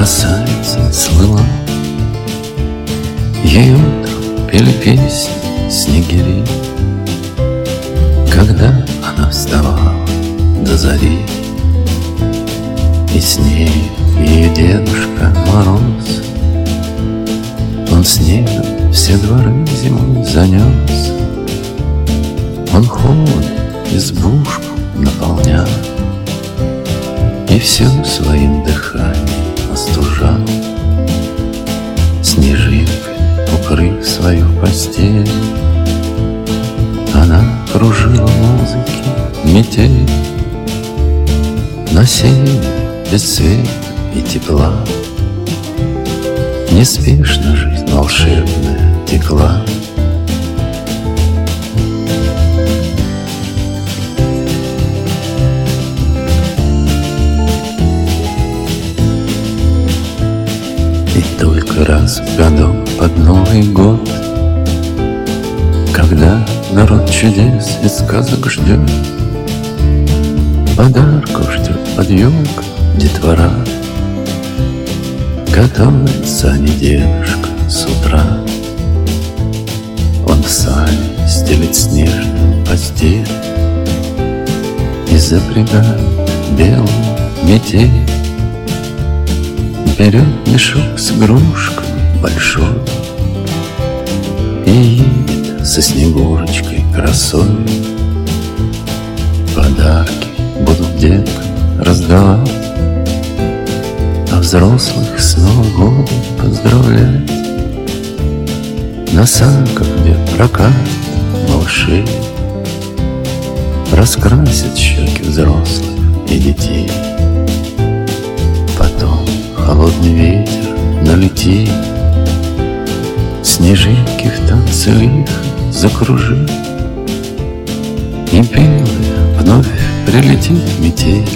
красавица слыла. Ей утром пели песни снегири, когда она вставала до зари. И с ней ее Дедушка Мороз, он снегом все дворы зимой занес. Он холодом избушку наполнял и все своим дыханием остужал. Снежинкой укрыв свою постель, она кружила музыки метель. На севере без света и тепла неспешно жизнь волшебная текла. И только раз в году под Новый год, когда народ чудес и сказок ждет, подарков ждет под елкой детвора, готовится не Дедушка с утра. Он в сане стелит снежную постель и запрягает белую метель. Берет мешок с игрушками большой и едет со Снегурочкой красой. Подарки будут деткам раздавать, а взрослых с Новым годом поздравлять. На санках, где прокатит малышей, раскрасят щеки взрослых и детей. Потом холодный ветер налетит, снежинки в танце лихо закружит, и белая вновь прилетит метель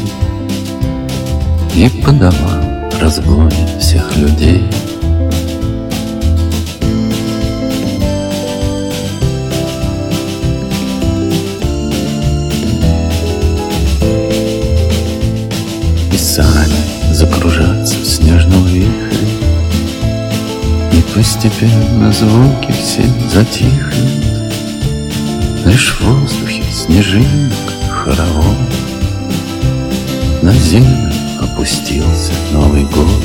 и по домам разгонит всех людей. И сани закружатся в снежном вихре, и постепенно звуки все затихнут. Лишь в воздухе снежинок хоровод, на землю опустился Новый год.